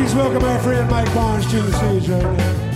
Please welcome our friend Mike Barnes to the stage right now.